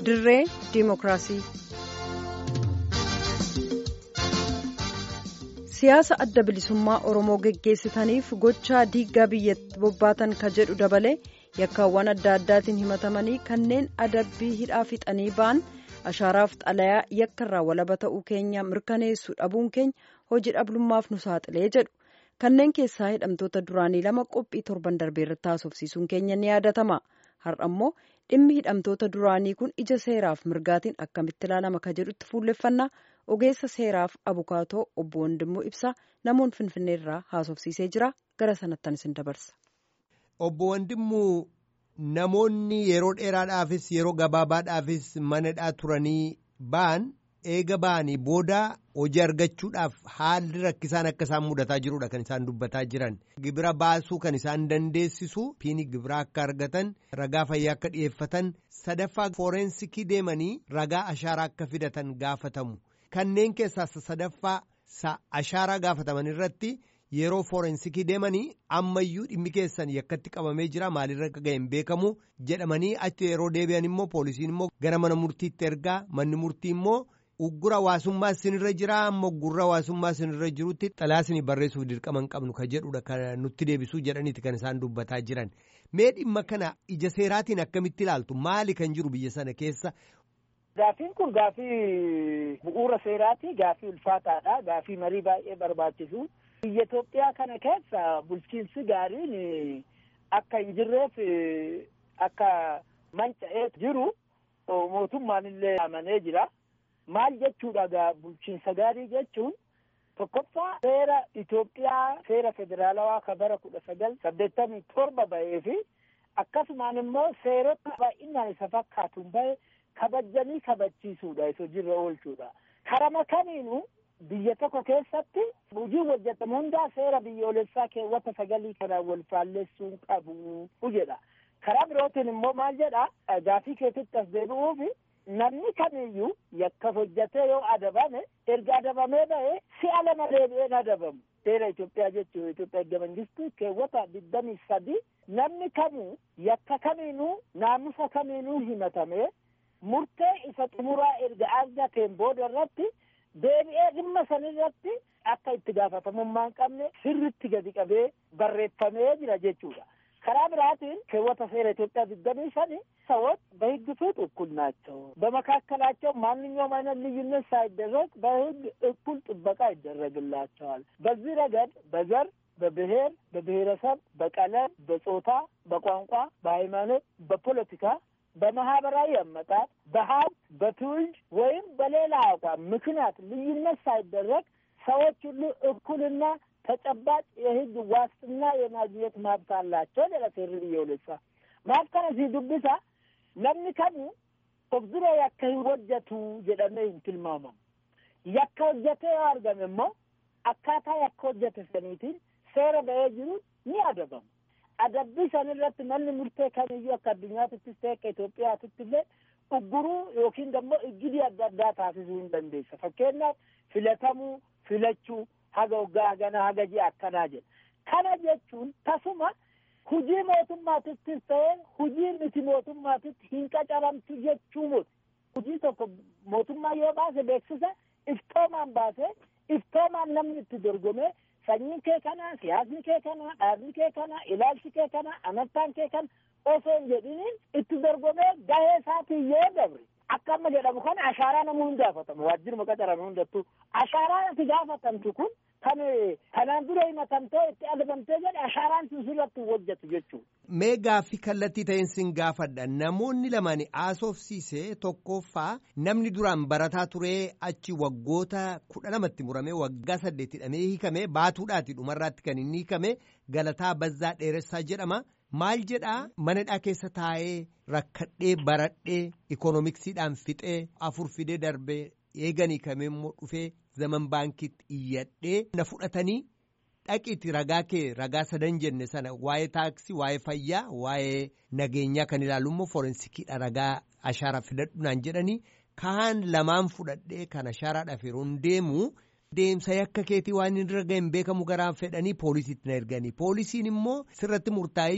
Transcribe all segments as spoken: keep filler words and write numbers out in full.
dirree diimokiraasii. Siyaasa adda bilisummaa Oromoo geggeessitaniif gochaa diiggaa biyyatti bobbaatan ka jedhu dabalee yakkaawwan adda addaatiin himatamanii kanneen adabbii hidhaa fixanii ba'an ashaaraaf xalayaa yakkarraa walaba ta'uu keenya mirkaneessuu dhabuun keenya hojii dhabdummaaf nu saaxilee jedhu. Kanneen keessaa hidhamtoota duraanii lama qophii torban darbee irratti haasofsiisuun keenya ni yaadatama. Har'a immoo dhimmi hidhamtoota duraanii kun ija seeraaf mirgaatiin akkamitti ilaalama ka jedhutti fuulleffannaa ogeessa seeraaf abukaatoo obbo Wandimmoo Ibsaa namoon Finfinnee irraa haasofsiisee jira. Gara sanattan isin dabarsa. Obbo Wandimmoo namoonni yeroo dheeraadhaafis yeroo gabaabaadhaafis manadhaa turanii ba'an eega ba'anii booda hojii argachuudhaaf haalli rakkisaan akka isaan mudataa jirudha kan isaan dubbataa jiran. Gibira baasuu kan isaan dandeessisu piini gibiraa akka argatan ragaa fayyaa akka dhiyeeffatan sadaffaa fooreensikii deemanii ragaa ashaaraa akka fidatan gaafatamu. Kanneen keessaa sadaffaa ashaaraa gaafataman irratti yeroo fooreensikii deemanii ammayyuu dhimmi keessan yakkatti qabamee jira maalirra akka ga'e hin beekamu jedhamanii achi yeroo deebi'an immoo poolisiin immoo gara mana murtiitti ergaa manni murtii immoo uggura hawaasummaa isinirra jira amma uggura hawaasummaa isinirra jirutti xalayaa barreessuuf dirqama hin qabnu ka jedhudha kan nutti deebisuu jedhaniiti kan isaan dubbataa jiran. Mee dhimma kana ija seeraatiin akkamitti ilaaltu maali kan jiru biyya sana keessa? Gaafiin kun gaafii bu'uura seeraati, gaafii ulfaataadha, gaafii marii baay'ee barbaachisu. Biyya Itoophiyaa kana keessa bulchiinsi gaariin akka hin jirreef akka manca'ee jiru mootummaan illee amanee jira. Maal jechuudha gaa bulchiinsa gaarii jechuun tokkoffaa seera Itoophiyaa seera federaalawaa ka bara kudha sagal saddeettamii torba ba'ee fi akkasumaan immoo seerota baay'inaan isa fakkaatuun ba'e kabajanii kabachiisuudha isa jirra oolchuudha. Karama kamiinuu biyya tokko keessatti hojii hojjetamu hundaa seera biyyoolessaa keewwata sagalii kanaan wal faalleessuun qabu jedha. Karaa birootiin immoo maal jedha gaafii keessatti as deebi'uufi namni kamiyyuu yakka hojjetee yoo adabame erga adabamee ba'ee si'a lama deebi'een adabamu. Seera Itoophiyaa jechuun Itoophiyaa erga mangistuu keewwata digdamii sadii namni kamuu yakka kamiinuu naamusa kamiinuu himatamee murtee isa xumuraa erga argateen booda irratti deebi'ee dhimma sanirratti akka itti gaafatamummaa hin qabne sirritti gadi qabee barreeffamee jira jechuudha. Karaa biraatiin keewwata seera Itoophiyaa digdamii shanii ሰዎች በሕግ ፊት እኩል ናቸው። በመካከላቸው ማንኛውም አይነት ልዩነት ሳይደረግ በሕግ እኩል ጥበቃ ይደረግላቸዋል። በዚህ ረገድ በዘር፣ በብሔር፣ በብሔረሰብ፣ በቀለም፣ በጾታ፣ በቋንቋ፣ በሃይማኖት፣ በፖለቲካ በማህበራዊ አመጣጥ በሀብት በትውልድ ወይም በሌላ አቋም ምክንያት ልዩነት ሳይደረግ ሰዎች ሁሉ እኩልና ተጨባጭ የሕግ ዋስትና የማግኘት መብት አላቸው። ለሴር ቢዮልሳ ማፍከረ ሲዱብሳ namni kamuu of dura yakka hin hojjetu jedhamee hin tilmaamamu. Yakka hojjetee yoo argame immoo akkaataa yakka hojjete saniitiin seera ba'ee jiru ni adabamu. Adabbii sanirratti manni murtee kamiyyuu akka addunyaatittis ta'e akka Itoophiyaatittis illee ugguruu yookiin immoo iggidii adda addaa taasisuu hin dandeessa. Fakkeenyaaf filatamuu, filachuu, haga waggaa haganaa haga ji'a akkanaa jedha. Kana jechuun tasuma hujii mootummaatittis ta'e hujii miti mootummaatitti hin qacaramtu jechuu miti. Hujii tokko mootummaa yoo baase beeksisa iftoomaan baase iftoomaan namni itti dorgomee sanyiin kee kana, siyaasni kee kana, dhaabni kee kana, ilaalchi kee kana, amantaan kee kana osoo hin jedhiniin itti dorgomee gahee isaatiin yoo dabre akka amma jedhamu kana ashaaraa namuu hin gaafatamu. Waajjiruma qacarame hundattuu ashaaraa ati gaafatamtu kun kan kanaan dura himatamtee itti adabamtee jedhe ashaaraan sirratti hojjetu jechuudha. Mee gaaffii kallattii ta'een sin gaafadha. Namoonni lamaan haasofsiise tokkoffaa namni duraan barataa ture achi waggoota kudha lamatti murame waggaa saddeetti hidhamee hiikame baatuudhaati dhumarraatti kan inni hiikame Galataa Bazzaa Dheeressaa jedhama. Maal jedhaa manadhaa keessa taa'ee rakkadhee baradhee ikoonomiksiidhaan fixee afur fidee darbee eeganii kamee immoo dhufee zaman baankiitti iyyadhee na fudhatanii dhaqiitti ragaa kee ragaa sadan jenne sana waa'ee taaksii waa'ee fayyaa waa'ee nageenyaa kan ilaalu immoo forensikiidha ragaa ashaaraa fidadhu naan jedhanii kaan lamaan fudhadhee kan ashaaraadhaaf yeroo deemu deemsa yakka keetii waan hin irra ga'e hin beekamu garaan fedhanii poolisiitti na erganii poolisiin immoo sirratti murtaa'eyyuu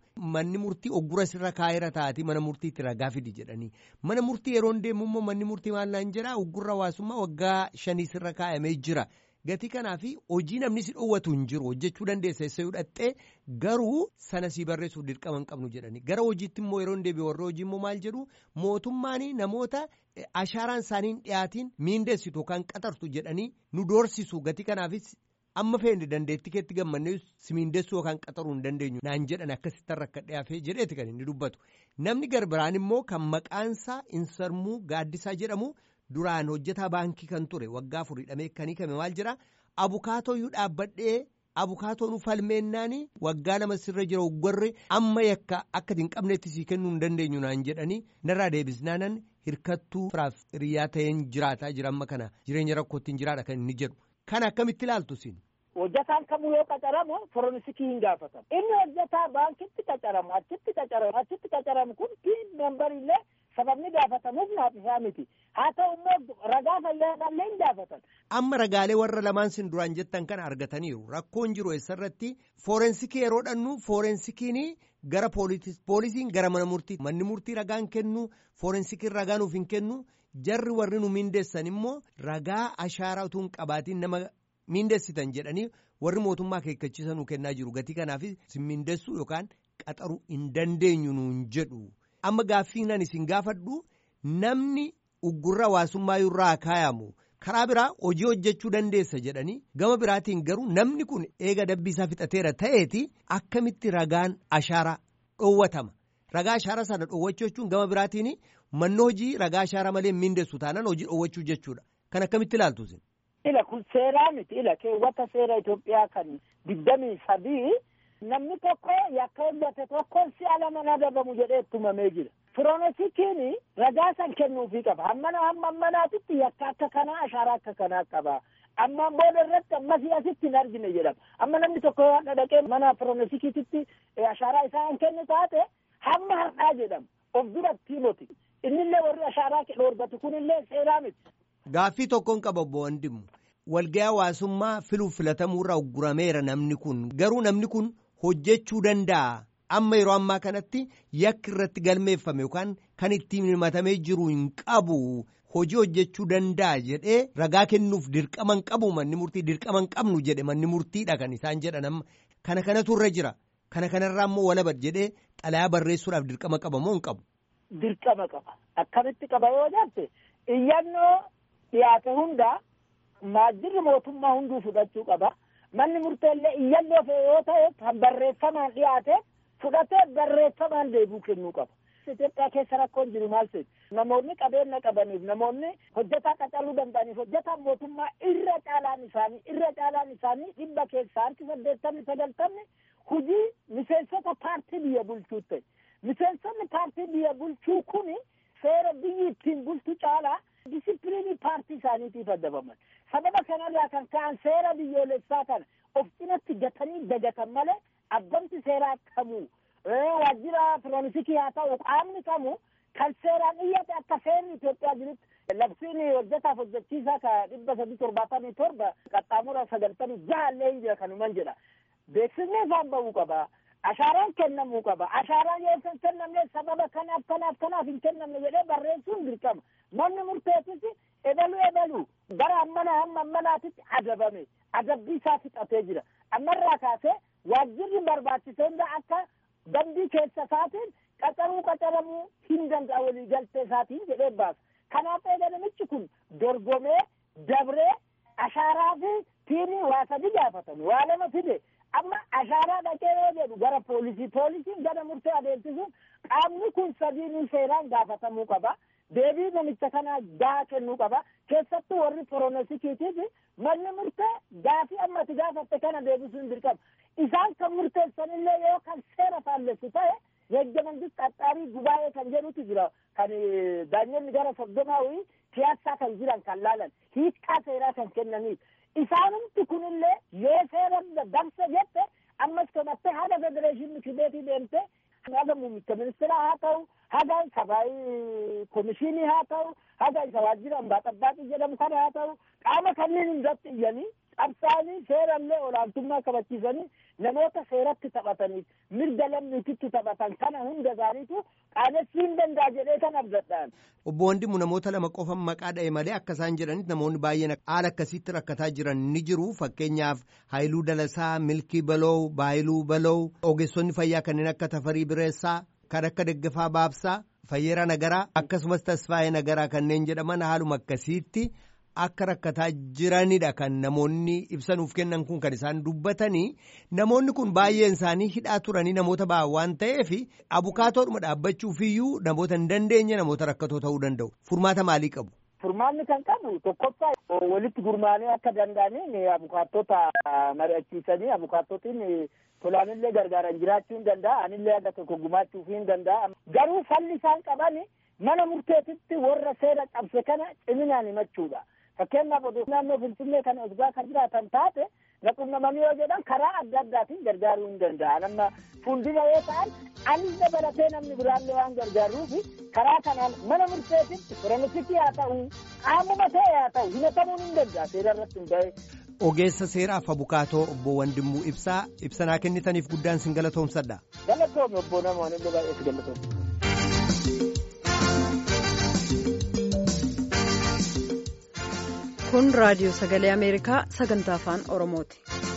manni murtii oggura sirra kaa'eera taati mana murtiitti ragaa fidi jedhanii mana murtii yeroo deemu immoo manni murtii maal naan jedhaa oggurra hawaasummaa waggaa shanii sirra kaa'amee jira. Gatii kanaaf hojii namni si dhoowwatu hin jiru hojjechuu dandeessa isa hidhattee garuu sana si barreessuuf dirqama hin qabnu jedhanii gara hojiitti immoo yeroo deebi'e warra hojii immoo maal jedhu mootummaan namoota ashaaraan isaanii hin dhiyaatiin miindeessitu yookaan qaxartu jedhanii nu doorsisu gatii kanaafis amma feene dandeettii keetti gammannee si miindeessuu yookaan qaxaruu hin dandeenyu naan jedhan akkasitti rakka dhiyaafee jedheeti kan inni dubbatu namni garbiraan immoo kan maqaansaa insarmuu gaaddisaa jedhamu. Duraan hojjetaa baankii kan ture waggaa afurii hidhamee kan hiikame maal jira abukaatoo iyyuu dhaabbadhee abukaatoon falmeennaanii waggaa lama sirra jira oggurri amma yakka akka hin qabneetti sii kennuu hin dandeenyu naan jedhanii narraa deebisnaanan hirkattuu firaaf hiriyaa ta'een jiraataa jira amma kana jireenya rakkootti hin jiraadha kan inni jedhu kana akkamitti ilaaltu siin. Hojjetaan kamuu yoo qacaramu forensikii hin gaafatamu inni hojjetaa baankitti qacaramu achitti qacaramu achitti qacaramu kun piin membarillee. Sababni gaafatamuuf naaf isaa miti haa ta'u immoo ragaa fayyadamee hin gaafatan. Amma ragaalee warra lamaan sin duraan jettan kana argataniiru rakkoon jiru eessarratti foorensikii yeroo dhannu foorensikiin gara poolisiin gara mana murtii manni murtii ragaan kennu foorensikiin ragaa nuuf hin kennu jarri warri nu miindeessan immoo ragaa ashaaraa utuu hin qabaatiin nama miindeessitan jedhanii warri mootummaa akeekkachiisa nu kennaa jiru gatii kanaaf sin miindeessuu yookaan qaxaruu hin dandeenyu nuun jedhu. Amma gaaffiinan isin gaafadhu namni uggurra hawaasummaa irraa kaayamu karaa biraa hojii hojjechuu dandeessa jedhanii gama biraatiin garuu namni kun eega dabbii isaa fixateera ta'eeti akkamitti ragaan ashaaraa dhoowwatama ragaa ashaaraa sana dhoowwachuu jechuun gama biraatiin manni hojii ragaa ashaaraa malee miindeessu taanaan hojii dhoowwachuu jechuudha kan akkamitti ilaaltu isin. Ila kun seeraa miti ila keewwata seera Itoophiyaa kan digdamii sadii. Namni tokko yakka hojjate tokko si'a lama adabamu jedhee tumamee jira. Forensikiin ragaa san kennuufii qaba. Hammana hamma ammanaatitti yakka akka kanaa ashaaraa akka kanaa qaba. Ammaan booda irratti ammasii asitti hin argine jedhama. Amma namni tokko yoo dhaqee mana forensikiititti ashaaraa isaa hin kennu taate hamma har'aa jedhama. Of duratti himoti. Innillee warri ashaaraa dhoorgatu kunillee seeraa miti. Gaaffii tokkoon qaba obbo Wandimu. Walga'ii hawaasummaa filuuf filatamuurraa uggurameera namni kun garuu namni kun. Hojjechuu danda'a amma yeroo ammaa kanatti yakki irratti galmeeffame yookaan kan ittiin himatamee jiru hin qabu hojii hojjechuu danda'a jedhee ragaa kennuuf dirqama hin qabu manni murtii dirqama hin qabnu jedhe manni murtiidha kan isaan jedhan amma kana kanatu irra jira kana kanarraa immoo walaba jedhee xalayaa barreessuudhaaf dirqama qaba moo hin qabu. Dirqama qaba akkamitti qaba yoo jette iyyannoo dhiyaate hunda maajjirri mootummaa hunduu fudhachuu qaba. Manni murteellee iyyannoo fe'e yoo ta'e kan barreeffamaan dhiyaate fudhatee barreeffamaan deebii kennuu qaba. Itoophiyaa keessa rakkoon jiru maal seeti? Namoonni qabeenya qabaniif namoonni hojjetaa qacaruu danda'aniif hojjetaan mootummaa irra caalaan isaanii irra caalaan isaanii dhibba keessaa harki saddeettamni sagaltamni hojii miseensota paartii biyya bulchuu ta'e. Miseensonni paartii biyya bulchuu kuni seera biyyi ittiin bultu caalaa disipiliinii paartii isaaniitiif adabaman. Sababa kanarraa kan ka'an seera biyyoolessaa kana of cinatti gatanii dagatan malee abbamti seeraa kamuu waajjira forensikii haa ta'u qaamni kamuu kan seeraan iyyate akka seerri Itoophiyaa jirutti labsiin hojjetaaf hojjechiisaa ka dhibba sadii torbaatamii torba qaxxaamura sagaltamii jaallee hin jira kanuman jedha. Beeksisni isaan bahuu qaba. Ashaaraan kennamuu qaba. Ashaaraan yoo hin kennamne sababa kanaaf kanaaf kanaaf hin kennamne jedhee barreessuun dirqama. Manni murteessis ebaluu ebaluu gara ammana hamma ammanaatitti adabame adabbii isaa fixatee jira. Ammarraa kaasee waajjirri barbaachisee hunda akka dambii keessa isaatiin qacaruu qacaramuu hin danda'a walii galtee isaatiin jedhee baasa. Kanaaf eegalamichi kun dorgomee dabree ashaaraa fi tiinii waa sadi gaafatan waa lama fide. Amma ashaaraa dhaqee yoo jedhu gara poolisii poolisiin gara murtee adeemsisuun qaamni kun sadiinuu seeraan gaafatamuu qaba. Deebii namicha kanaa gahaa kennuu qaba. Keessattuu warri forensikiitiif manni murtee gaafii ammati gaafatte kana deebisuun dirqama. Isaan kan murteessanillee yoo kan seera faallessu ta'e yegga mangist qaxxaarii gubaa'ee kan jedhutu jira. Kan daanyonni gara soddomaawii siyaasaa kan jiran kan laalan hiikkaa seeraa kan kennaniif. Isaanumti kunillee yoo seera dabse jette ammas tomattee haala federeeshinii fideetii deemtee haala muummicha ministeeraa haa ta'u haga sabaayii komishinii haa ta'u haga isa waajjira ambaa xabbaaxii jedhamu kana haa ta'u qaama kanneen hundatti iyyanii qabsaanii seerallee olaantummaa kabachiisanii namoota seeratti taphataniif mirga lammiititti taphatan kana hunda gaariitu qaanessuu hin danda'a jedhee kan abdadhaan. Obbo Wandimmu namoota lama qofa maqaa dha'e malee akka isaan jedhanitti namoonni baay'een haala akkasiitti rakkataa jiran ni jiru. Fakkeenyaaf Haayiluu Dalasaa, Milkii Baloo, Baayiluu Baloo, ogeessonni fayyaa kanneen akka Tafarii Bireessaa, kan akka Daggafaa Baabsaa, Fayyeeraa Nagaraa akkasumas Tasfaayee Nagaraa kanneen jedhaman haaluma akkasiitti akka rakkataa jiranidha kan namoonni ibsanuuf kennan kun kan isaan dubbatanii. Namoonni kun baay'een isaanii hidhaa turanii namoota ba'an waan ta'eef abukaatoodhuma dhaabbachuufiyyuu namoota hin dandeenye namoota rakkatoo ta'uu danda'u. Furmaata maalii qabu? Furmaanni kan qabu tokkoffaa walitti gurmaanii akka danda'aniin abukaattota mari'achiisanii abukaattotiin tolaanillee gargaaran jiraachuu hin danda'a. Anillee akka tokko gumaachuuf hin danda'a. Garuu falli isaan qaban mana murteetitti warra seera cabse kana ciminaan himachuudha. Fakkeenyaaf oduu naannoo Finfinnee kana osgaa kan jiraatan taate naqunnamanii yoo jedhan karaa adda addaatiin gargaaruu hin danda'an. Amma fuuldura yoo ta'an anillee baratee namni biraallee waan gargaaruuf karaa kanaan mana murteetitti fironisikii haa ta'u qaamuma ta'e haa ta'u himatamuun hin danda'a seera irratti hundaa'e. Ogeessa seeraaf abukaatoo obbo Wandimmuu Ibsaa ibsanaa kennitaniif guddaan sin galatoomsadha. Galatoomi obbo namoonni illee baay'ee si galatoomsa. Kun raadiyoo sagalee Ameerikaa sagantaa afaan Oromooti.